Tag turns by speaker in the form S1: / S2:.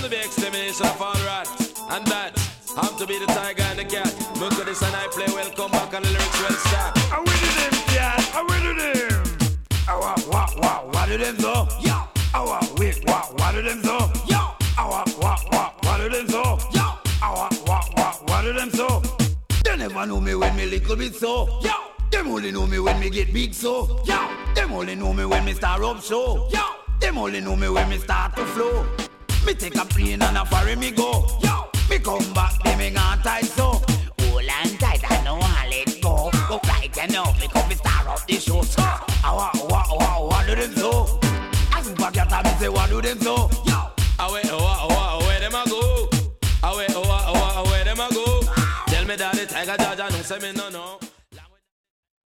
S1: to be extermination of all rats. And that, I'm to be the tiger and the cat. Look at this and I play well, come back and the lyrics well start.
S2: I win to them, cat, I win to them. What do them so? Yo. What do them so? Yo. What do them so? Yo. What do them so? They never know me when me little bit so. Yo. Them only know me when me get big so. Yo. Them only know me when me start up show. Yo. Them only know me when me start to flow. Me take a plane and a ferry me go. Yo. Me come back, they me gone tight so. Hold on tight, I know I let go. Go right enough, because me start up the show. So, what do them so? I super cat me say what do them so? Yo.
S1: Where them a go? Where them a go? Tell me that the tiger judge and say me no.